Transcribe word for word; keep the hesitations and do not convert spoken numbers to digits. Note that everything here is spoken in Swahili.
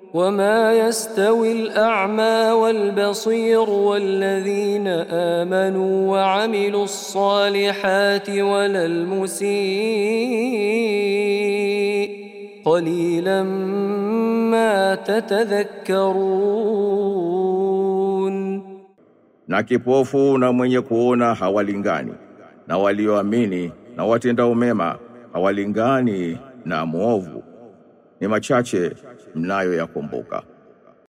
وما يستوي الأعمى والبصير والذين آمنوا وعملوا الصالحات ولا المسيء قليلا ما تتذكرون. Na kipofu na mwenye kuona hawalingani, na walioamini na watendao mema hawalingani na muovu, ni machache mnayo yakumbuka.